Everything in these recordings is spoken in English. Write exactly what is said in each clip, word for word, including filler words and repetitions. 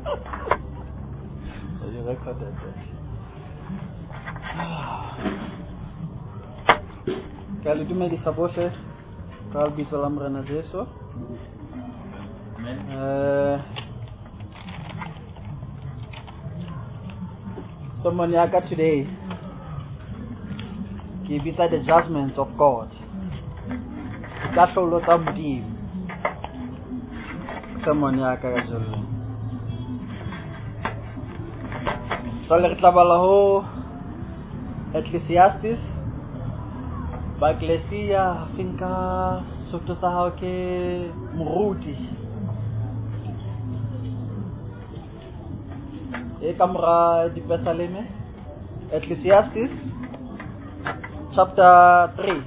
You recorded that. Kali dumedisa bohle ka lebitso la Morena Jesu. Eh Someone yaka today ke bitsa the judgments of God. Ka hlolo tsa Modimo. Someone yaka ka jolo. So le tla bala ho Ecclesiastes ba Ecclesia finka soto sa hao ke moruti e kamera di Pesaleme. Ecclesiastes chapter three.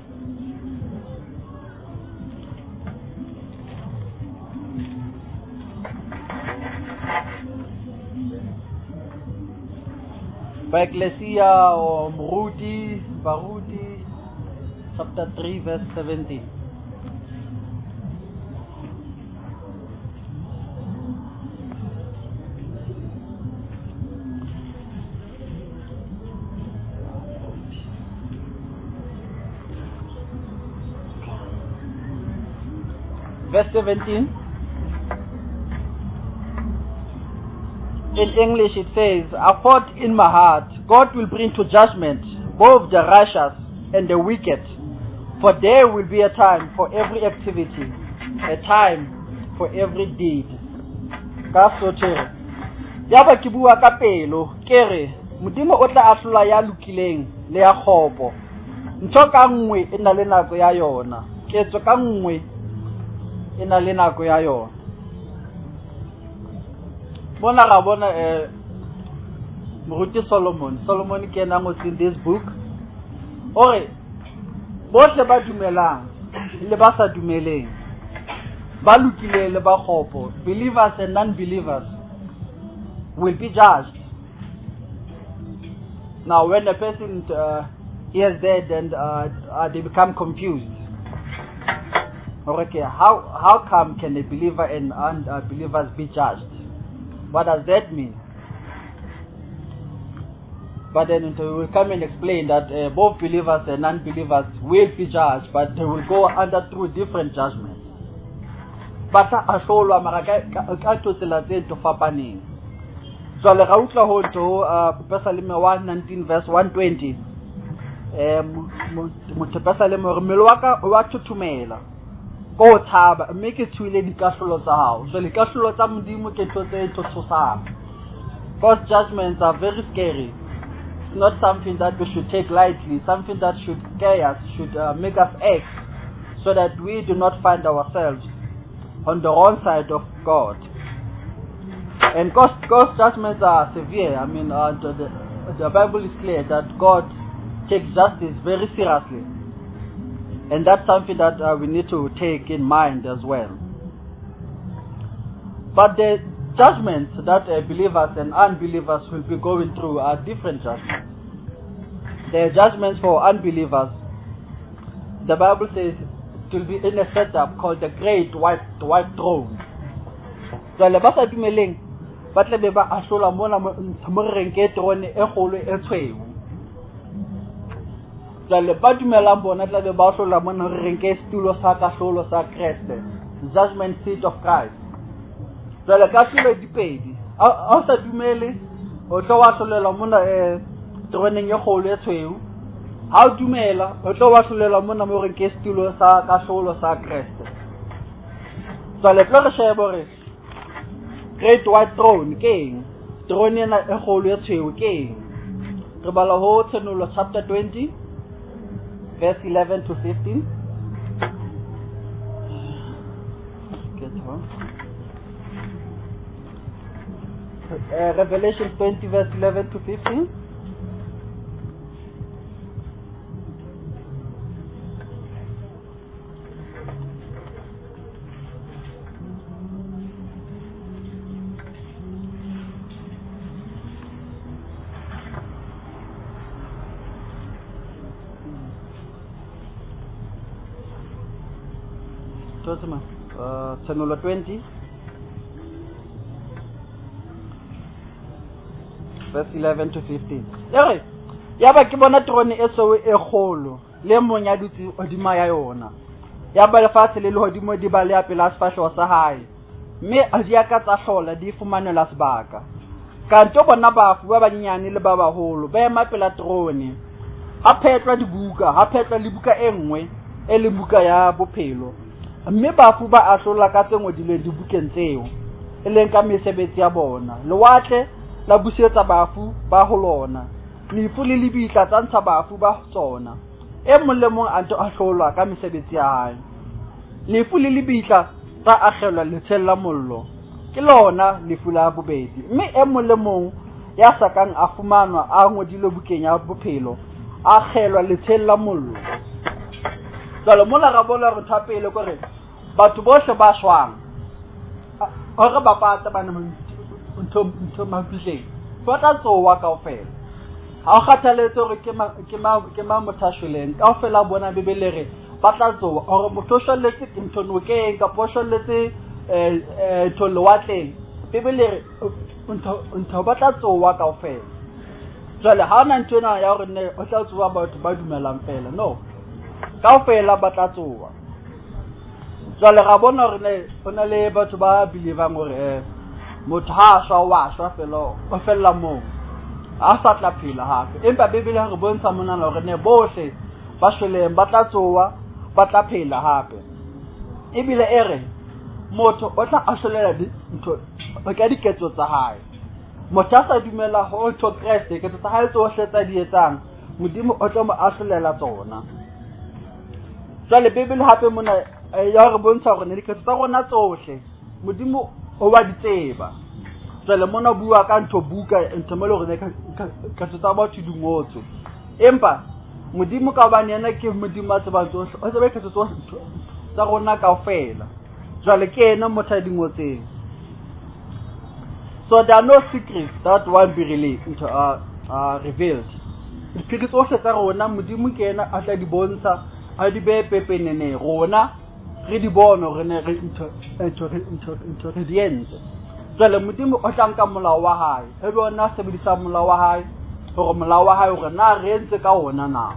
Ba Ecclesia o moruti baruti chapter three verse seventeen. Verse seventeen. In English it says, I thought in my heart, God will bring to judgment both the righteous and the wicked, for there will be a time for every activity, a time for every deed. Ka sotere yaba ke bua ka pelo kere Modimo o tla ahlola ya lokileng le ya khopo. Ntho ka nngwe e na le nako ya yona, ketso ka nngwe e na le nako ya yona. Bona ga bona eh moruti Solomon Solomon ke ena ngotse in this book ore bohle ba dumelang le ba sa dumeleng ba lokile le ba khopo, believers and non-believers will be judged. Now when a person uh, hears that, and uh, uh, they become confused. Okay, how how come can a believer and unbelievers be judged? What does that mean? But then we will come and explain that uh, both believers and non-believers will be judged, but they will go under through different judgments. But asholo maraka ka to tsela tse to fapaneng. So le ga utla ho to Psalm one nineteen verse one twenty. Eh mo Psalm re melo wa ka wa thuthumela. Go thaba make it twile dikahlolo tsa hao. So dikahlolo tsa Modimo ke to tse to tshosang. God's judgments are very scary. It's not something that we should take lightly, something that should scare us, should uh, make us act, so that we do not find ourselves on the wrong side of God. And God's, God's judgments are severe. I mean, uh, the, the Bible is clear that God takes justice very seriously. And that's something that uh, we need to take in mind as well. But the judgments that uh, believers and unbelievers will be going through are different judgments. The judgments for unbelievers, the Bible says it will be in a setup called the Great White White Throne. So le ba sa dumeleng ba tle be ba ahlola mona mo renke throne e kgolo e tshweu. So le ba dumelang bona tle be ba ahlola mona renke stulo sa ka hlolo sa Kriste, judgment seat of Christ. So le ka tulo di pedi a sa dumele o tlo wa hlolela mona e throne e kgolo e tshweu. Ha o dumela o tlo wa hlolela mona mo renke stulo sa ka hlolo sa Kriste. So le tlo re shebore Great White Throne king throne ena e kgolo e tshweu king. Re bala ho Tsenolo chapter twenty verse eleven to fifteen. Get on. Uh, Revelation twenty verse eleven to fifteen. Uh, Tsenolo twenty verse eleven to fifteen. Ere ya ba ke bona trone e so e kgolo le mong ya dutse odima ya yona. Ya ba lefatshe le lehodimo di ba le apela sefahleho sa hae. Mme a di ka tsa hlola di fumanela sebaka. Kanto bona bafu ba banyane le ba baholo ba ema pela trone. Ha phetwa dibuka, ha phetwa le buka e nngwe e le buka ya bophelo. Mme bafu ba ahlola ka tse ngodileng dibukeng tseo e leng ka mesebetsi ya bona. Lewatle la busetsa bafu ba ho lona. Lefu le lebitla tsa ntsha bafu ba tsona. E mong le mong a ntse a hlolwa ka mesebetsi ya hae. Lefu le lebitla tsa akgelwa letshella mollo. Ke lona lefu la bobedi. Mme e mong le mong ya sakang a fumanwa a ngodile bukeng ya bophelo a akgelwa letshella mollo. Jalo mola ra bona re thapele gore batho bohle ba shwang hore ba pata bana ntho ntho mabitleng ba tla tsowa kaofela. Ha o kgathaletse hore ke ma ke ma ke ma mothashweleng kaofela bona bebelere ba tla tsowa hore motho shwelletse ntho nokeng ka poshwelletse eh eh tholwatleng bebelere ntho ntho ba tla tsowa kaofela. Jale ha ona ntho ena ya hore ne o tla tsowa batho ba dumelang fela, no, kaofela ba tla tsowa. Jale ra bona hore ne ona le batho ba believang hore eh motho ha shwa wa shwa fela o fella mo a sa tla phela hape. Empa bebele re bontsha mona hore ne bohle ba shweleng ba tla tsowa ba tla phela hape. Ebile ere motho o tla ashwelela ntho ka diketso tsa hae. Motho a sa dumela ho tho Kriste ke tsa hae tsohle tsa di etsang modimo o tla mo ashwelela tsona. Jale bebele hape mona ya re bontsha hore ne diketso tsa rona tsohle modimo o wa di tseba. Jale mona bua ka ntho buka ntho mo le hore ka tsa batho di ngotso. Empa modimo ka ba nena ke modimo a tseba tsohle o tsebe ka tsohle tsa rona kaofela. Jale ke ena motho a di ngotseng. So there are no secrets that won't be released, uh, uh, revealed. Dipiketso tsohle tsa rona modimo ke ena a tla di bontsha a di be pepenene rona re di bona re ne re ntho ntho ntho ntho re di entse. Jale modimo o tla nka molao wa hae e be ona sebedisa molao wa hae hore molao wa hae hore na re entse ka ona na.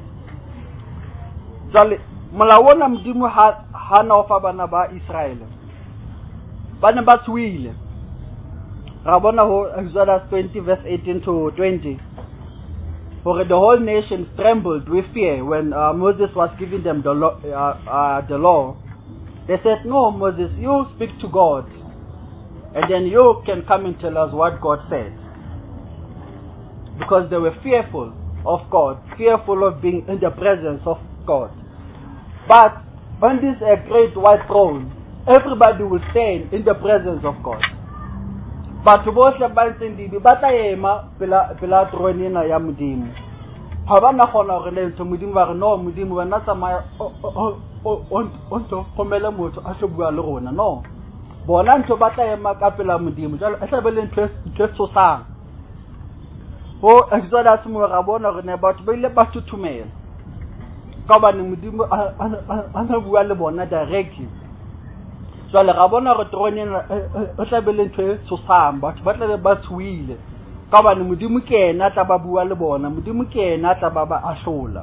Jale molao ona modimo ha hana ofa bana ba Israel bana ba tswile. Ra bona ho Exodus twenty verse eighteen to twenty. For the whole nation trembled with fear when uh, Moses was giving them the law, uh, uh, the law. They said, "No, Moses, you speak to God, and then you can come and tell us what God said." Because they were fearful of God, fearful of being in the presence of God. But on this uh, great white throne, everybody will stand in the presence of God. Batho bohle ba ntseng di ba tla ema pela pela throne ena ya modimo. Ha ba na khona hore le ntho modimo ba re no modimo ba na tsamaya o o o ntho khomela motho a tlo bua le rona, no. Bona ntho ba tla ema ka pela modimo jalo a tla be le ntho ntho tsosang. Ho Exodus mo ra bona hore ne batho ba ile ba tutumela ka ba ne modimo a na bua le bona directly. Jale ra bona re throne ena o tla be le ntho tsosang batho ba tla be ba tswile ka ba ne modimo ke ena tla ba bua le bona, modimo ke ena tla ba ba ahlola.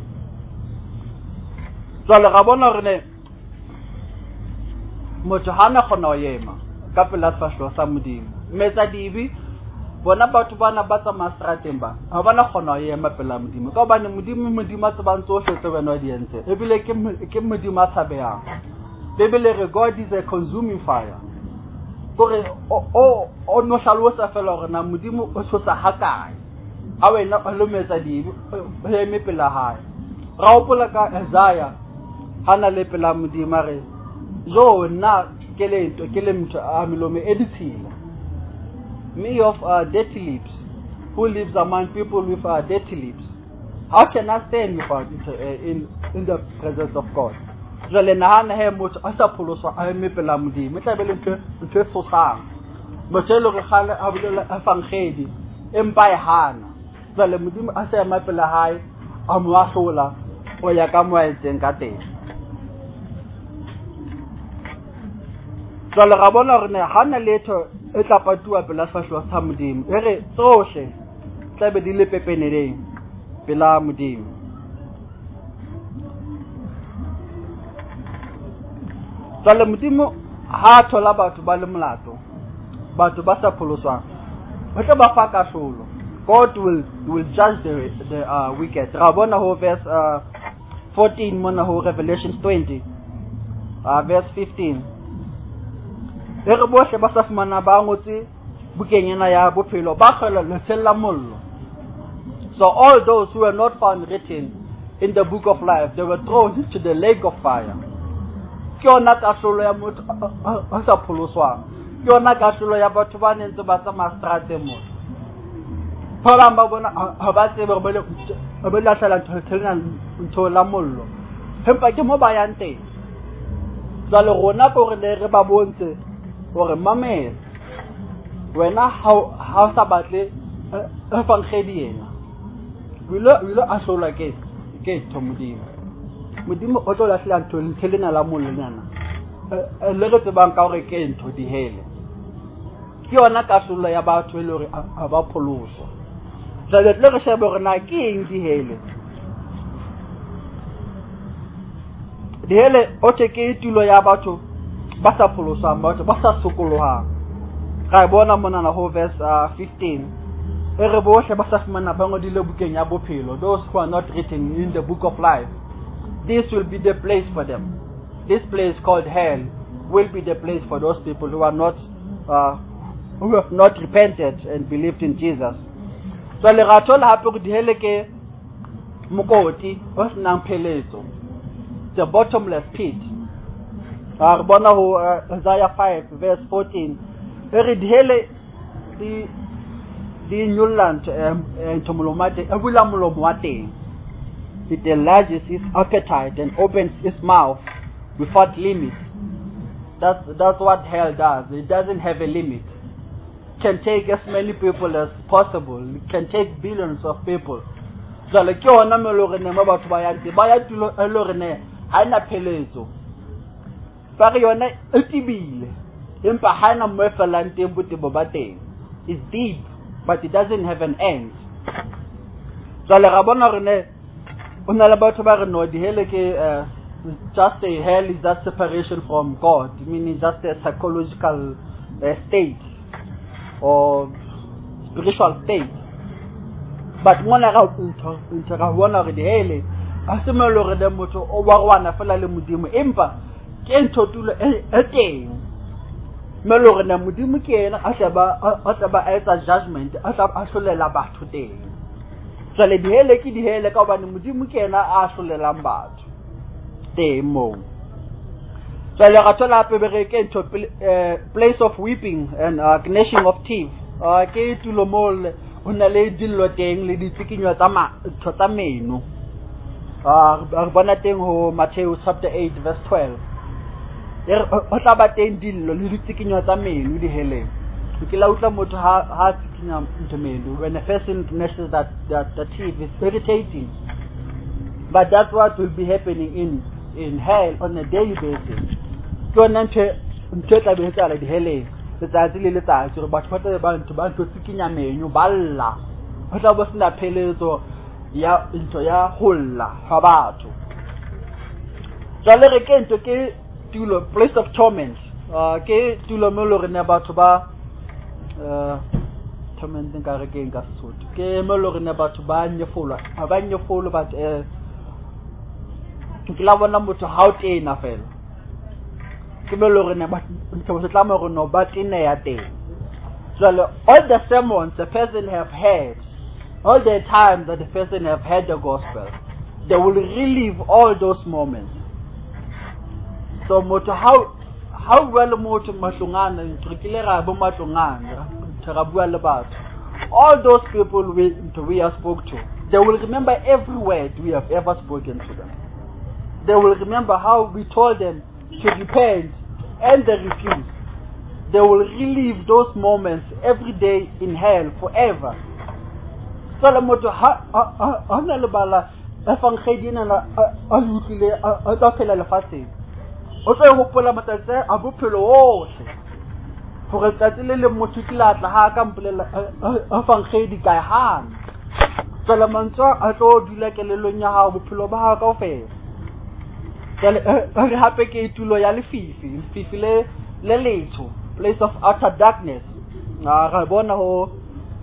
Jale ra bona re ne motho hana khona o yema ka pela sefahleho sa modimo. Metsa dibi bona batho bana ba tsa mastrateng ba ha bana khona o yema pela modimo ka ba ne modimo modimo a tsebang tsohle tse bana di entse ebile ke ke modimo a tshabehang. Bebele re God is a consuming fire. Kore o o o no hlalosa fela hore na modimo o tshosa hakae. A wena o lometsa dibi he me pela hae. Ra opola ka Isaiah hana le pela modimo re jo na kelento kele motho a milome edithile. Me of uh, dirty lips who lives among people with uh, dirty lips. How can I stand without uh, in in the presence of God? Jale nahana he motho a sa pholoso a me pela modimo e tla be le ntho ntho tsosang motho le re khale a bulela a fangedi empa e hana jale modimo a sa ema pela hae a mo ahlola o ya ka moetseng ka teng. Jale ra bona re ne hana letho e tla patua pela sefahleho sa Modimo e re tsohle tla be di le pepeneleng pela Modimo. Jwale Modimo ha thola batho ba le molato, batho ba sa pholoswang, o tla ba fa kahlolo. God will will judge the the uh, wicked. Ra bona ho verse uh, fourteen mona ho Revelations twenty uh, verse fifteen. E re bohle ba sa fumana ba ngotse bukenyana ya bophelo ba kgela letsella mollo. So all those who were not found written in the book of life, they were thrown into the lake of fire. Ke yona kahlolo ya motho a sa pholoswang. Ke yona kahlolo ya batho ba nentse ba tsamaya strate mo. Phala ba bona ha ba tsebe re bele ba la hlala thelena ntho la mollo. Hempa ke mo ba yang teng. Jwale rona ko re re ba bontshe gore mamela wena ha ha sa batle e fangedi yena. Wilo wilo a hlola ke ke Modimo. Modimo o tlo la hlela ntho le thelena la mollo nana. Le re tsebang ka gore ke ntho di hele. Ke yona kahlolo ya batho e le gore a ba pholoswa. Jwale le re shebe gore na ke eng di hele. Di hele o te ke tulo ya batho ba sa pholoswang, batho ba sa sokolohang. Ra bona mona na ho verse uh, fifteen. E re bohle ba sa fumana ba ngodile bukeng ya bophelo, those who are not written in the book of life. This will be the place for them. This place called hell will be the place for those people who are not uh, who have not repented and believed in Jesus. So le ratol hape go di hele ke mokoti o senang phelezo, the bottomless pit. Re bona ho Isaiah five verse fourteen. E re di hele di di nyullant ntho molomate e bula molomo wa teng. It enlarges its appetite and opens its mouth without limit. That's that's what hell does. It doesn't have a limit. It can take as many people as possible. It can take billions of people. So le ke ona me lo rene mo batho ba ya tse ba ya tulo e lo rene ha ina phelezo. Ba re yona e tibile. Empa ha ina mo felang teng botebo ba teng. It's deep, but it doesn't have an end. So le ra bona rene una la batho ba re no di hele ke just a hell is just separation from God. I mean it's just a psychological uh, state or spiritual state. But mona ga ntho ntho ga bona re di hele a se mo lo re de motho o wa rwana fela le Modimo empa ke ntho tulo e teng. Me lo re na Modimo ke ena a tla ba a tla ba etsa judgment a tla a hlolela batho teng. So le di hele ke di hele ka bana Modimo ke ena a hlolelang batho teng mo. So le ga thola pe be ke ntho place of weeping and uh, gnashing of teeth. Uh, ke tulo mol ona le dillo teng le ditsikinywa tsa ma tsa meno. Ah re bona teng ho Matthew chapter eight verse twelve. Er o tla ba teng dillo le ditsikinywa tsa meno di heleng. Ke la utla motho ha ha tsikinya meno. When a person gnashes that that the teeth is irritating. But that's what will be happening in in hell on a daily basis. So nante ntse be tsala di heleng. Letsatsi le letsatsi re batho ba tla ba ntse ba ntse tsikinya meno balla. Ho tla bo sena phelezo ya into ya holla ha batho. Jale re ke ntse ke tulo place of torment. Uh, ke tulo mo lo re ne batho ba uh torment nka re ke nka Sesotho. Ke mo lo re ne batho ba nyefolwa, ba nyefolwa but eh ke la bona motho ha o tena fela. Ke mo lo re ne ba ntse tla mo re no ba tena ya teng. So all the sermons the person have heard, all the time that the person have heard the gospel, they will relive all those moments. So moto how how well moto mahlongana ntrikile ra bo mahlongana tera bua le batho. All those people we we have spoke to, they will remember every word we have ever spoken to them. They will remember how we told them to repent and they refused. They will relive those moments every day in hell forever. So le moto ha ha na le bala efangedi na a utlile a tla phela lefatsheng. O tlo hopola matsatsi a bophelo ohle for tsatsi le le motho ke la tla ha ka mpolela a fangkhedi ka han tsela mantso a tlo dula kelelong ya hao bophelo ba hao kaofela tsela re hape ke itulo ya lefifi lefifi le le letho place of utter darkness na ra bona ho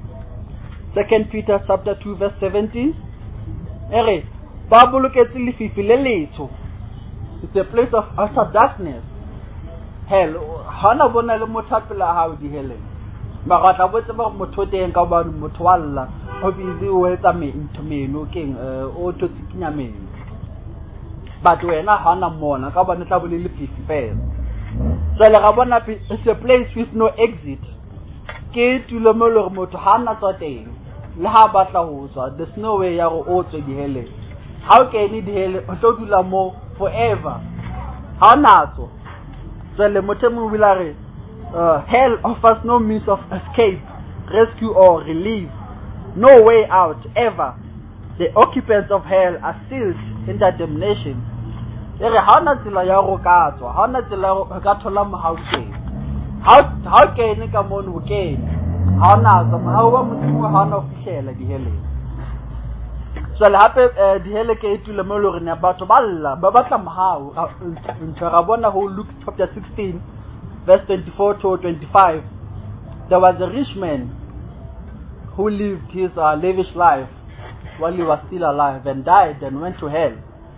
Second Peter chapter two verse seventeen ere ba boloketse lefifi le letho. It's a place of utter darkness. Hell, hana bona le mothapela ha o di heleng ba ga tla botse ba motho teng ka ba motho walla o bizi o etsa mento meno keng o totsikinya meno but wena hana mona ka bona tla bole le lefifi fela. So le ga bona it's a place with no exit. Ke tulo mo le motho hana tswa teng le ha batla ho tswa there's no way ya go o tswe di heleng. How can you di hele o tlo dula mo forever hana tswa. So le motho mo bilare uh, hell offers no means of escape, rescue or relief, no way out ever. The occupants of hell are sealed in that damnation. Ere hana tsela ya go ka tswa hana tsela ka thola mohauteng how how can ka mona o kene hana tswa ha wa modimo hana o fihlela di heleng. So le hape di hele ke itule mo lo rena batho balla ba batla mohau ntse ra bona ho Luke chapter sixteen verse twenty-four to twenty-five. There was a rich man who lived his uh, lavish life while he was still alive and died and went to hell.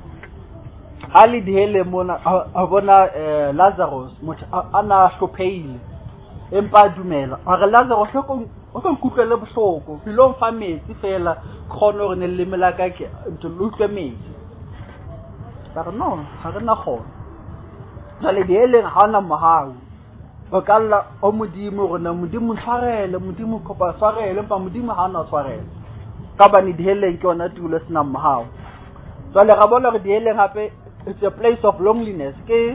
Ali di hele mona abona Lazarus motho ana hlophile empa dumela a re Lazarus go o ka kutlele bohloko filo fa metsi fela khono re ne le melaka ke ntlo utlwe metsi ba no ha re na khona jale di hele ha na mohau o kalla o modimo rona modimo tshwarele modimo kopa tshwarele empa modimo ha na tshwarele ka bani di hele ke ona tulo sena mohau. Jale ga bona re di hele gape it's a place of loneliness ke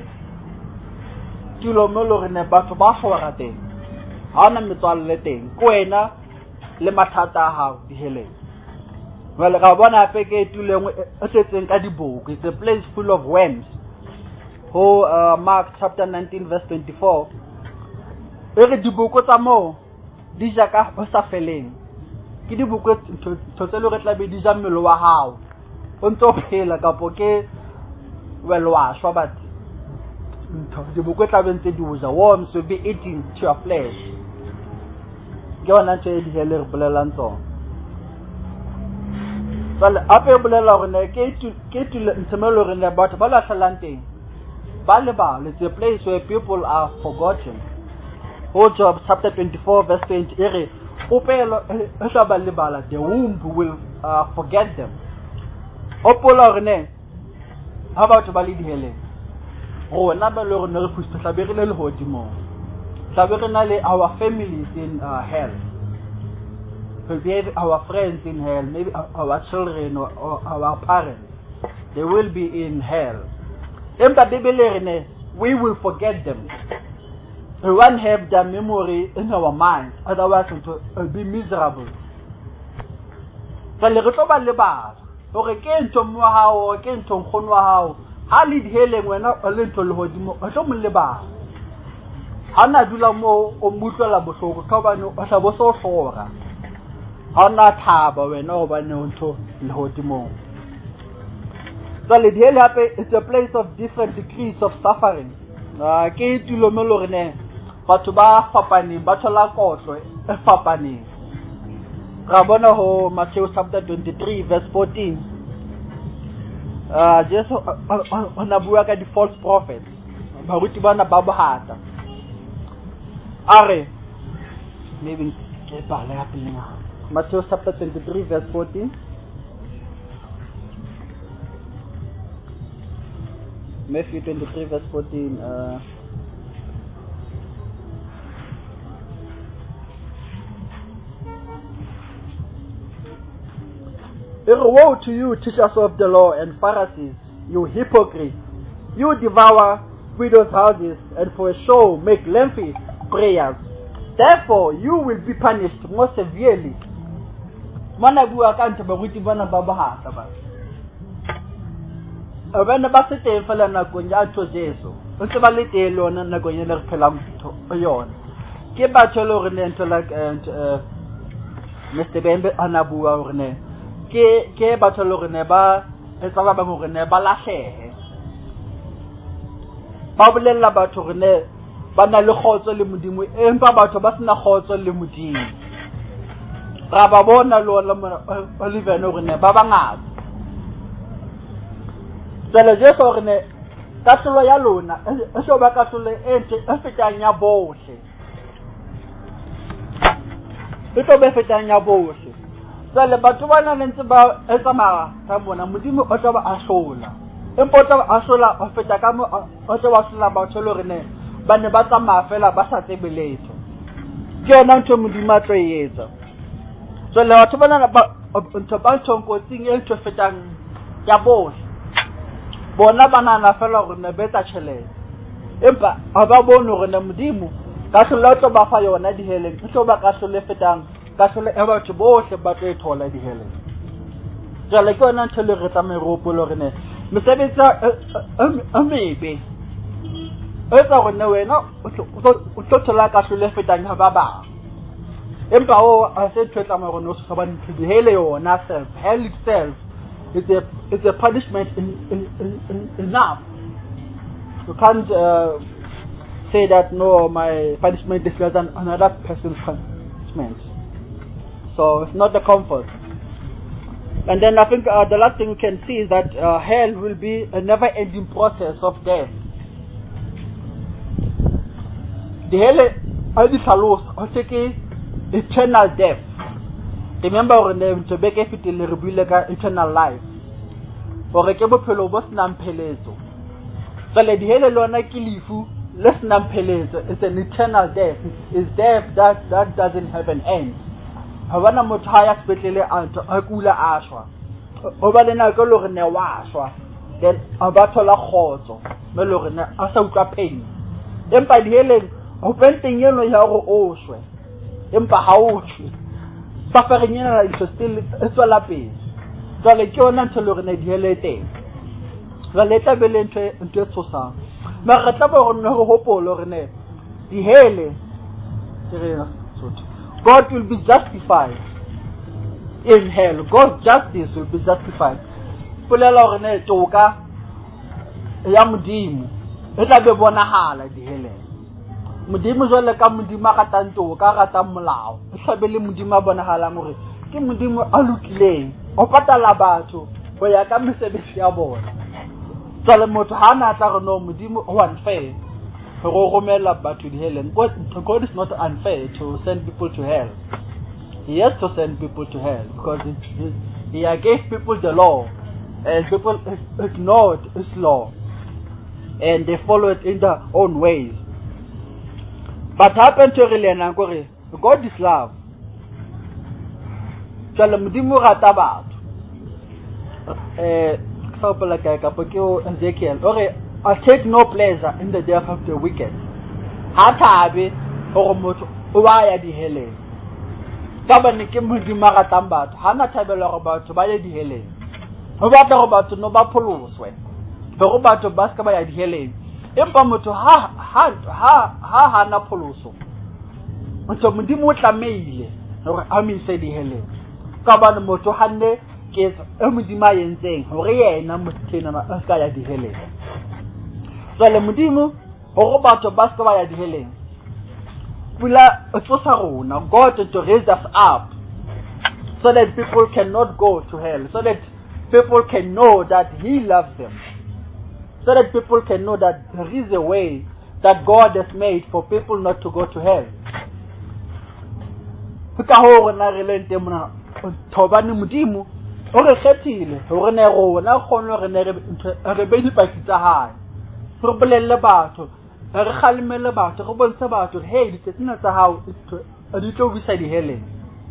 tulo mo lo rena batho ba hlora teng hana metswalle teng ko wena le mathata ha di hele. Well ga bona pe ke tulo e setseng ka dibuka. It's a place full of worms. Ho uh, Mark chapter nineteen verse twenty-four ere dibuka tsa mo di ja ka o sa feleng ke dibuka tsotselo re tla be di ja mmelo wa hao o ntse o phela ka po ke well wa shwa but ntho dibuka tla be ntse di uja worms will be eating to your flesh. Ke ona tse di hele re bolelang tsona. Sale ape bolela gore ne ke ke tule ntsemelo re ne batho ba la hlalang teng ba le ba it's a place where people are forgotten. Ho Job chapter twenty-four verse twenty ere opelo e sa ba le bala the womb will uh, forget them. Opola gore ne ha batho ba le di hele rona ba le rona re pusta hlaberile le hodimo hlaberile our families in uh, hell. Maybe our friends in hell, maybe our children or, or our parents, they will be in hell. We will forget them. We won't have their memory in our mind, otherwise it will be miserable. So le retlo ba le ba hore ke ntho mo hao ke ntho nkgono wa hao ha le di heleng wena o le ntho le hodimo o tlo mo le ba hana dula mo o mutlela bohloko ka bane o tla bo so hlora hana thaba wena o bane ntho le hodimo. So le di hele hape it's a place of different degrees of suffering. Uh, ke tulo mo lo rene batho ba fapaneng ba thola kotlo e fapaneng. Ra bona ho Matthew chapter twenty-three verse fourteen. Uh, Jesus ona bua ka di false prophets. Baruti bana ba bohata. Are maybe ke pala ya pele. Matthew chapter twenty-three verse fourteen. Matthew twenty-three verse fourteen. Uh, Woe to you, teachers of the law and Pharisees, you hypocrites! You devour widows' houses and for a show make lengthy prayers. Therefore, you will be punished more severely. Mana bua ka ntse ba ruti bana ba bahata ba. Abana ba se teng fela nakong ya tho Jesu. O se ba le teng lona nakong ya re phela motho o yona. ke batho le rene ntho like and uh, Mister Bembe anabua rene ke ke batho le rene ba etsa ba bang rene ba lahlehe ba bolella batho rene ba na le khotso le modimo empa batho ba sena khotso le modimo ra ba bona lo la Oliver no rene ba bangata tsela je so rene kahlolo ya lona e so ba kahlolo e e fetang ya bohle e to be fetang ya bohle tsela batho ba na ntse ba etsa mara ka mona modimo o tla ba a hlola empa o tla ba a hlola o feta ka mo o tla ba hlola batho le rene ba ne ba tsamaya fela ba sa tsebe letho ke yona ntho modimo a tlo etsa tsela batho ba na ba ntho ba tshonkotsing e ntho fetang ya bohle bona banana fela gore ne betsa tšhelete empa a ba bone gore ne modimo ka hlola tlo ba fa yona di heleng tlo ba ka hlole fetang ka hlole e batho bohle ba tlo e thola di heleng jale ke yona ntho le re tsa meropolo re ne mesebetsa a mebe etsa gore ne wena o tlo thola ka hlole fetang ha ba ba empa o a se tshwetsa mo rona o se ba ntho di hele yona self hell itself. It's a it's a punishment in, in, in, in enough. You can't uh, say that no, my punishment is less than another person's punishment. So it's not the comfort. And then I think uh, the last thing we can see is that uh, hell will be a never-ending process of death. The hell is a take eternal death. Remember when they to beg if it will eternal life. Or a cable pillow was non pelezo. So let the hell alone kilifu, less non pelezo. It's an eternal death. It's death that that doesn't have an end. Havana mutaya spitally anto agula ashwa. Over the nagolorne washwa. Then a battle of horso. Melorne asauka pain. Then by the helen, open thing you know how oshwe. Empa hauchi. Suffering is still it's all up. So like you not to look at the helete. The letter will enter into Sosa. Maratabo no hope or Lorne. The hele God will be justified in hell. God's justice will be justified. Pula Lorne Toka Yamudim. It'll be one hala the hele. Mudimu zola ka mudima katanto ka rata molao e tlhabele mudima bona hala more ke mudimo a lokileng o patala batho go ya ka mesebetsi ya bona tsale motho ha na tla no mudimo o unfair go romela batho di heleng. God is not unfair to send people to hell. He has to send people to hell because he, he gave people the law and people ignored his law and they followed in their own ways. But happen to really God is love. Chalamudimu ratabat. Eh, example like Ezekiel. Okay, I take no pleasure in the death of the wicked. Hatabe or moto uwaya di hele. Kabani kimudima ratambat. Hana tabela about to buy di hele. Obata about to no bapoluswe. The robot to baskaba di hele. Empa moto ha ha ha ha ha na poloso moto modimo o tlameile hore a mi se di hele ka bana moto hanne ke e modimo a yentseng hore yena mothena a ska ya di hele so le modimo hore batho ba ska ba ya di hele pula o tsosa rona God to raise us up so that people cannot go to hell, so that people can know that he loves them, so that people can know that there is a way that God has made for people not to go to hell. Ka ho rena re lente mona thobane modimo o re kgethile hore ne rona kgone re ne re be dipakitsa hae re bolelle batho re khalimele batho re bontsha batho hey ditsena tsa hao di tlo bisa di heleng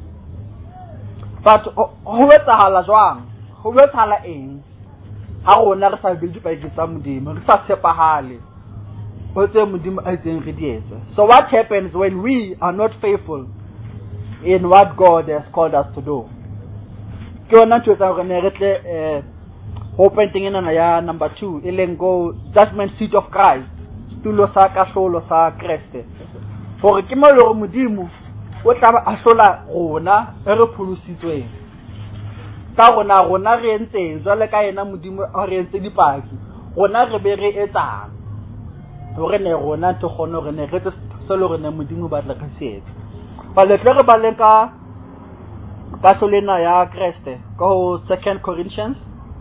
but ho etsahala jwang ho etsahala eng ha rona re sa be dipakitsa modimo re sa tshepahale o tse modimo a tseng re dietse. So what happens when we are not faithful in what God has called us to do? Ke ona tshwetsa re ne re tle eh ho painting ena ya number two e leng go judgment seat of Christ, stulo sa kahlolo sa Kriste. gore ke mo le go modimo o tla ba a hlola rona e re pholositsweng ka gona gona re entse jwale ka yena modimo a re entse dipaki gona re be re etsang gore ne gona to gone gore ne re tse selo gore ne modimo ba tla ka setso ba le tle re ba le ka ka solena ya Kriste go Second Corinthians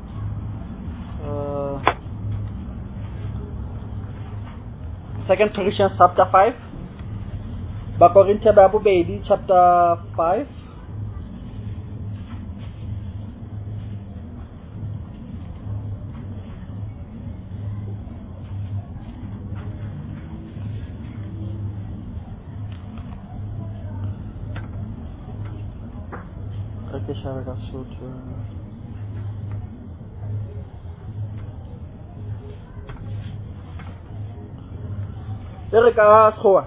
uh, Second Corinthians chapter five ba Korinthe ba bobedi chapter five Ke share ka sotho Ere ka schoa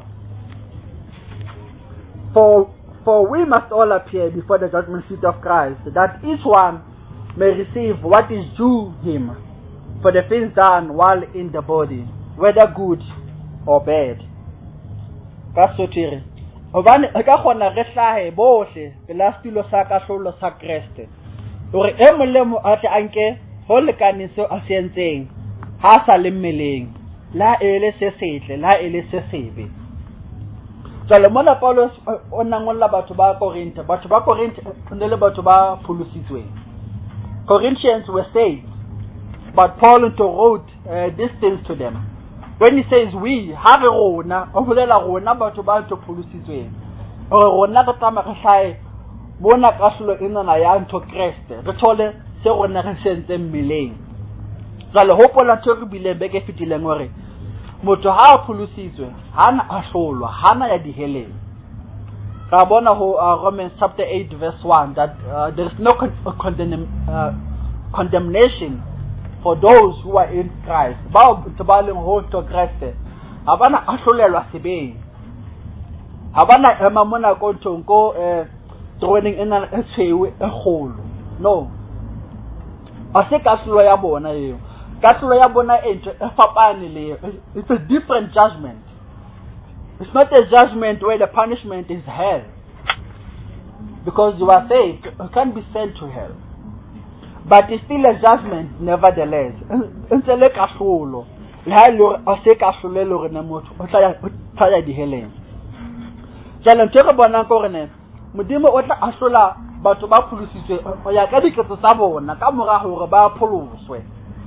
For for we must all appear before the judgment seat of Christ, that each one may receive what is due him for the things done while in the body, whether good or bad. Ka sotho Obane ka gona re hlahe bohle pela stilo sa ka hlolo sa Kriste hore e molemo a tle anke ho lekane se a sentseng ha sa le mmeleng la ele se setle la ele se sebe jalo mona Paulos o nangolla batho ba Korinthe batho ba Korinthe ne le batho ba pholositsweng Corinthians were saved but Paul wrote uh, these things to them. When he says we have a rona, o bolela rona batho ba tlo pholositsweng. O rona re tama re hlae bona ka hlo ena na ya ntho Kriste. Re thole se rona re sentse mmeleng. Jalo hopola tlo re bile beke fitileng hore motho ha a pholositswe hana a hlolwa hana ya diheleng. Ka bona ho uh, Romans chapter eight verse one that uh, there is no con condemn uh, condemnation for those who are in Christ. Ba tsabaleng ho to Christ. Abana ahlolelwa sebeng. Abana ema mona ko ntonko eh training ena etshwewe e kholo. No. Ase ka hlo ya bona eo. Ka hlo ya bona ento e fapane le. It's a different judgment. It's not a judgment where the punishment is hell. Because you are saved, you can't be sent to hell. But it's still a judgment, nevertheless. Until ka hlo la lo ase ka hlo le re na motho o tla tla di heleng. Jalo ntse re bona gore ne modimo o tla ahlola batho ba pholositswe o ya ka diketso tsa bona ka mora hore ba pholoswe.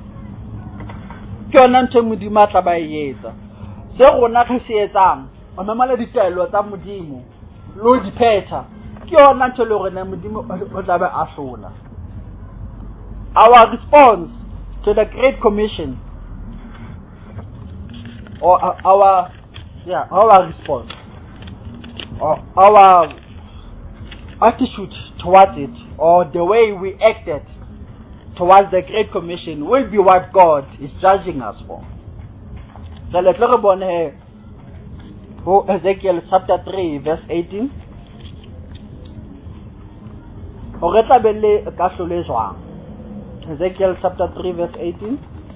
Ke ona ntse modimo tla ba yetsa. Se rona re se etsang o mamala ditaelo tsa modimo lo di pheta. Ke ona ntse le gore ne modimo o tla ba ahlola. Our response to the Great Commission, or uh, our, yeah, our response, or our attitude towards it, or the way we acted towards the Great Commission will be what God is judging us for. So let's look upon here, Ezekiel chapter three, verse eighteen. Ezekiel chapter three verse eighteen.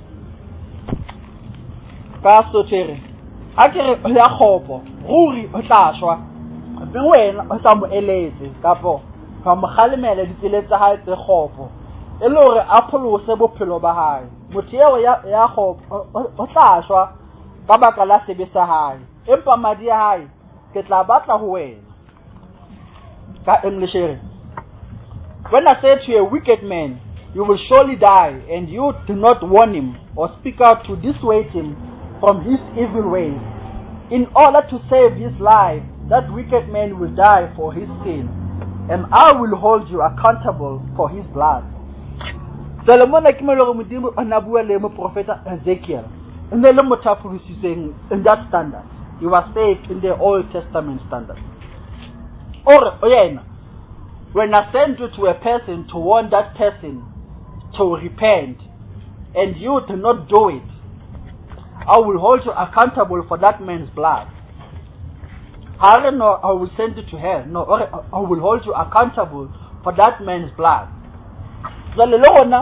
Ka sotere akere ya khopo ruri o tla shwa be wena o sa mo eletse kapo ka mo khalemela ditsele tsa hae tse khopo e le hore a pholose bophelo ba hae motho eo ya ya khopo o tla shwa ka baka la sebe sa hae empa madi ya hae ke tla batla ho wena ka English here. When I say to a wicked man, you will surely die, and you do not warn him or speak out to dissuade him from his evil ways, in order to save his life, that wicked man will die for his sin, and I will hold you accountable for his blood. Solomon akimelo modimo anabua le mo prophet Ezekiel, and the motapu saying in that standard. He was saved in the Old Testament standard. Or oyena, when I send you to a person to warn that person to repent, and you do not do it, I will hold you accountable for that man's blood. I don't know, I will send you to hell. No, I will hold you accountable for that man's blood. So the Lord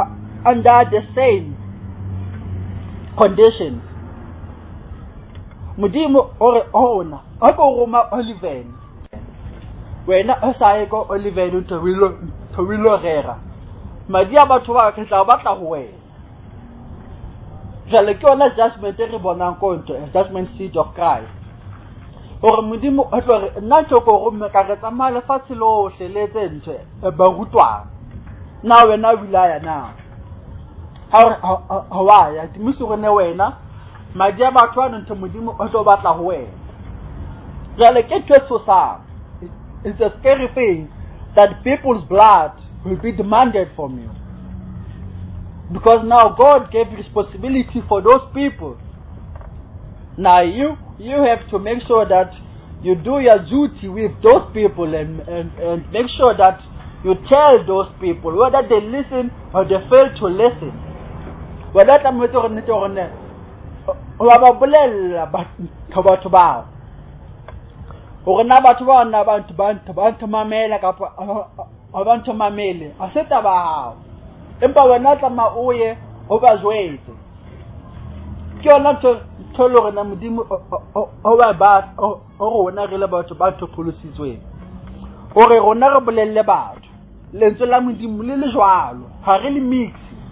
under the same conditions. modimo ore ona a ko roma Oliven wena a sa ye ko Oliven to wilo to wilo rera madi a batho ba ke tla batla ho wena jale ke ona judgment e re bonang ko ntho judgment seat of Christ ore modimo a tlo re nna tshoko go me ka re tsamaya lefatshe lo hleletse ntho e ba rutwana na wena wilaya na ha ha wa ya dimiso rene wena madi a batho a ntho modimo a tlo batla ho wena jale ke tso sa it's a scary thing that people's blood will be demanded from you because now God gave responsibility for those people. Now you you have to make sure that you do your duty with those people and and, and make sure that you tell those people whether they listen or they fail to listen. Whether I'm with you ne wa ba bolela batho ba o rena batho ba na bantu bantu bantu mamela kapa abantu mamele aseta ba hao empa wena tla ma oye o ba zwetse ke ona tso tolo rena modimo o ba ba o rona re le batho ba topolositswe ore rona re bolelle batho lentswe la modimo le le jwalo ha re le mix.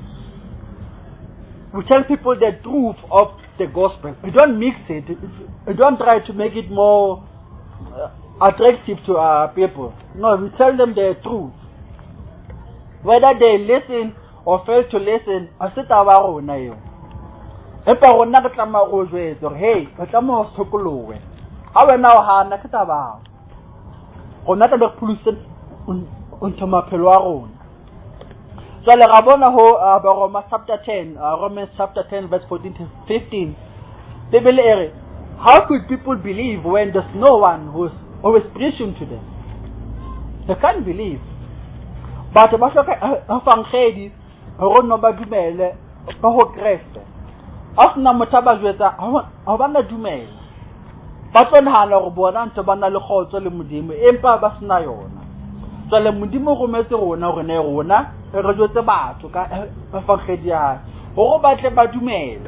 We tell people the truth of the gospel. We don't mix it. We don't try to make it more uh, attractive to our people. No, we tell them the truth. Whether they listen or fail to listen, aseta ba rona yo. Epa rona re tla ma go jwetsa hey, re tla mo sokolowe. Ha wena o hana ke taba. Rona tla re puluse unto maphelo a rona. So le rabona ho uh, Roma chapter ten, uh, Romans chapter ten verse fourteen to fifteen. Bibele ere, how could people believe when there's no one who's always preaching to them? They can't believe. But ba hloka afangedi go no ba dumele ba ho Kriste. Asna motho ba jwetsa ha ba na dumela. Ba tsona hana go bona ntse ba na le khotso le modimo empa ba sna yona. So le modimo go metse rona gore ne rona re jwetse batho ka afangedi ya go batle ba dumele.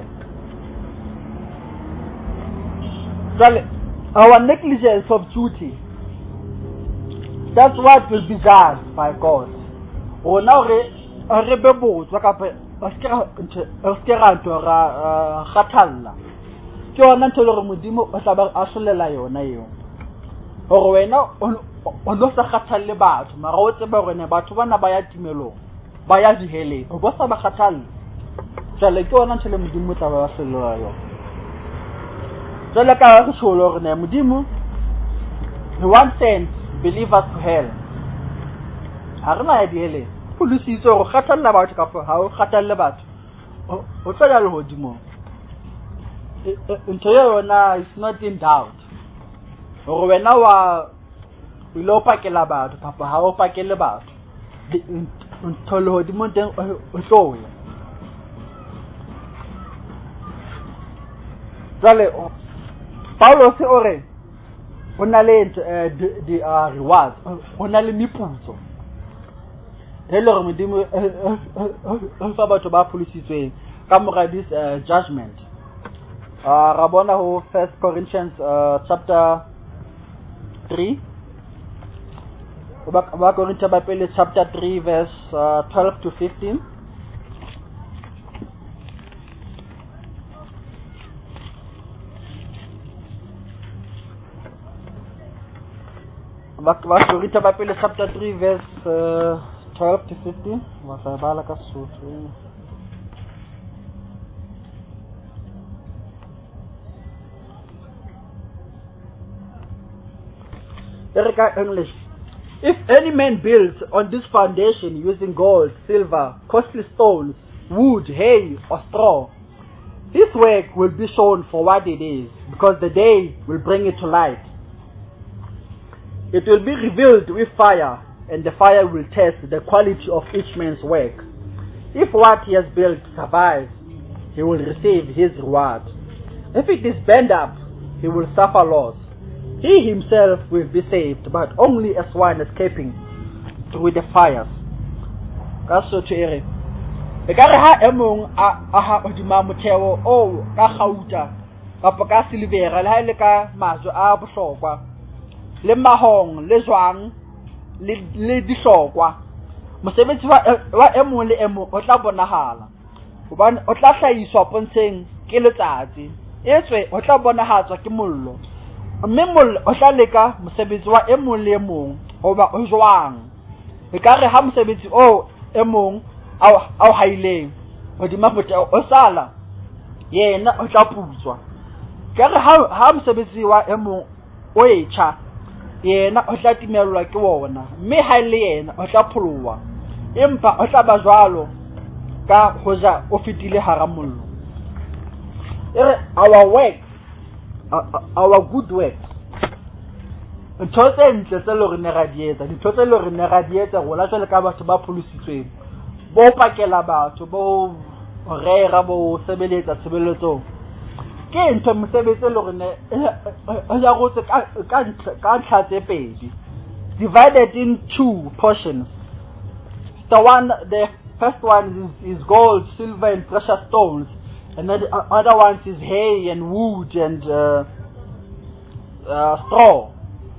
So our negligence of duty, that's what will be judged by God. O na re re be botswa ka pe askera askera ntho ra khathalla ke ona ntho le re modimo o tla ba a solela yona eo gore wena o no sa khathalle batho mara o tseba gore ne batho bana ba ya timelo ba ya dihele o bo sa ba khathalle jale ke ona ntho le modimo tla ba solela yona jale ka re tsholo gore ne modimo he wants sent believers to hell. Harna idele police so khatalla batho ka fa ha o khatalle batho o tsaya le hodimo ntho yona is not in doubt gore wena wa lo pakela batho ka fa ha o pakele batho ntho le hodimo teng o tloya jale Paulo se ore ona le di rewards ona le meputso hello re modimo fa batho ba polisitsweng ka mora this uh, judgment uh, ra bona ho First Corinthians uh, chapter three ba Corinthians ba pele chapter three verse uh, twelve to fifteen. ba Corinthians ba pele chapter three verse uh, twelve to fifteen. Wa sa bala ka sotho Erika English. If any man builds on this foundation using gold, silver, costly stones, wood, hay, or straw, his work will be shown for what it is, because the day will bring it to light. It will be revealed with fire, and the fire will test the quality of each man's work. If what he has built survives, he will receive his reward. If it is burned up, he will suffer loss. He himself will be saved, but only as one escaping through the fires. Kaso tere. E ka re ha emong a ha odima motheo o ka gauta kapa ka silivera le ha le ka mazwe a bohlokwa le mahong le jwang le le dihlokwa mosebetsi wa wa emo le emo o tla bonahala hobane o tla hlahiswa pontsheng ke letsatsi etswe o tla bonahatswa ke mollo mme mollo o tla leka mosebetsi wa emo le emo hoba o jwang e kare ha mosebetsi o emo au au haileng hodima botho o sala yena o tla putswa kare ha ha mosebetsi wa emo o etjha yena o tla timelwa ke wona mme ha le yena o tla pholowa empa o tla ba jwalo ka hoja o fitile hara mollo ere our work our good works ntho tse ntle tse lore ne radietsa ntho tse lore ne radietsa gola jwale ka batho ba pholisitsweng bo pakela batho bo rera bo sebeletsa tshebeletso ke ntho mosebetsi lore ne ya gotse ka ka ntlha tse pedi divided in two portions. The one the first one is, is gold, silver and precious stones, and then the other ones is hay and wood and uh, uh, straw.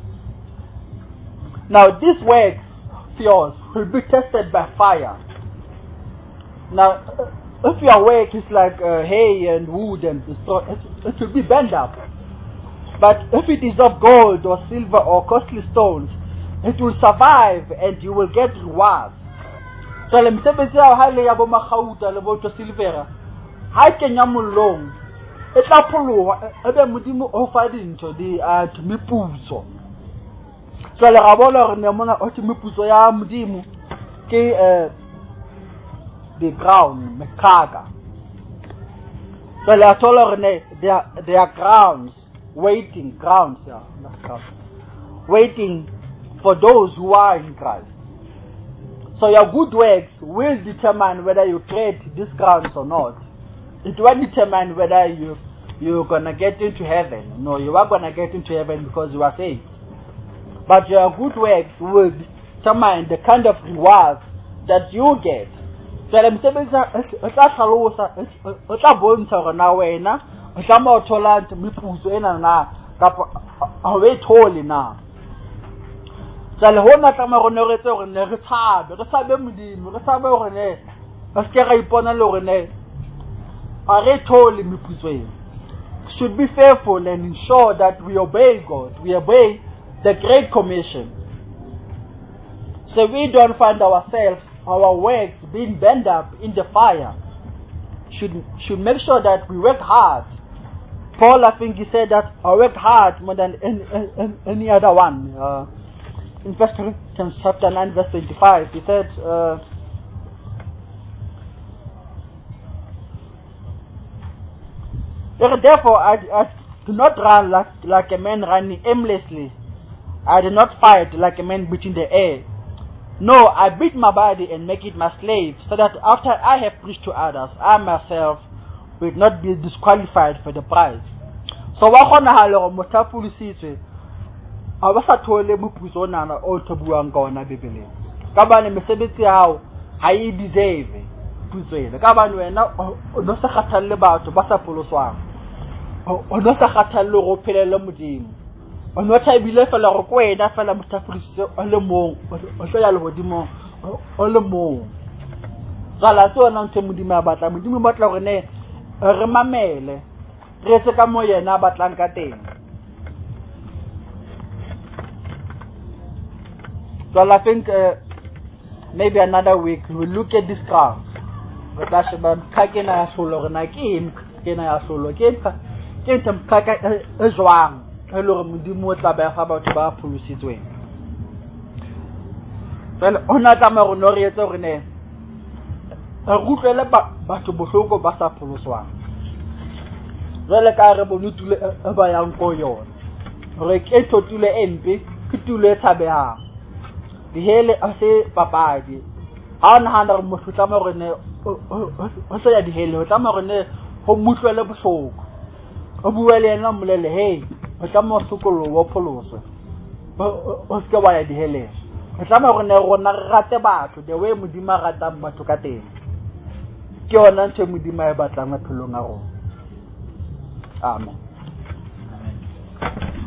Now this works of yours will be tested by fire. Now if your work is like uh, hay and wood and straw, it, it will be burned up. But if it is of gold or silver or costly stones, it will survive and you will get rewards. So le msebetsi ya hale ya bo magauta le bo to silvera ha kenya mollong e tla pholoha ebe modimo o fa dintho di a tumiputso so le ga bona re ne mona o tumiputso ya modimo ke eh the ground mekaka so le atolo re ne there there are grounds waiting grounds yeah waiting for those who are in Christ. So your good works will determine whether you tread these grounds or not. It will determine whether you you're gonna get into heaven. No, you are gonna get into heaven because you are saved. But your good works will determine the kind of rewards that you get. So let me say it's a salosa, it's a bonta or na wena, it's a more tolerant mipuzo in and a way holy now. So le hona tama go ne re tse go ne re tshabe re tshabe modimo re tshabe go ne ba se ga ipona le go ne a re thole meputso should be faithful and ensure that we obey God, we obey the Great Commission, so we don't find ourselves our works being burned up in the fire. Should should make sure that we work hard. Paul, I think he said that I work hard more than any, any, any other one. Uh, In First Corinthians chapter nine, verse twenty-five, he said, uh, therefore, I, I do not run like, like a man running aimlessly. I do not fight like a man beating the air. No, I beat my body and make it my slave, so that after I have preached to others, I myself will not be disqualified for the prize. So, what halo motapulisi abasa thole moputso nana o tsebuang ka ona bebeleng ka bane mesebetsi hao ha e deserve putswele ka bane wena o no se kgathalle batho ba sa poloswang o no se kgathalle go phelele modimo o no thabile fela go kwena fela motafulisi o le mong o tlo ya le godimo o le mong tsala se ona ntse modimo a batla modimo batla gore ne re mamele re se ka mo yena batlang ka teng. So I think uh, maybe another week we'll look at this crowd. But that's about Kakena Solo, Nakim, Kena Solo, Kentam Kaka Zwang, Hello Mudimota about Bapu Situation. Well, on that time, Noriato Rene, a root Batu Bosoko Basa Puloswan. Relicarabo Nutule Abayan Koyon, Reketo Tule Envy, Kutule Tabeha. The hele ase papadi ha na hana mo futla mo rene o se ya di hele o tla mo rene ho mutlwele bosoko o buele ena molele hey o tla mo sokolo wo pholoso o se wa ya di hele o tla mo rene rona re rate batho the way modima rata batho ka teng ke ona ntse modima e batlang maphelong a rona. Amen. Amen.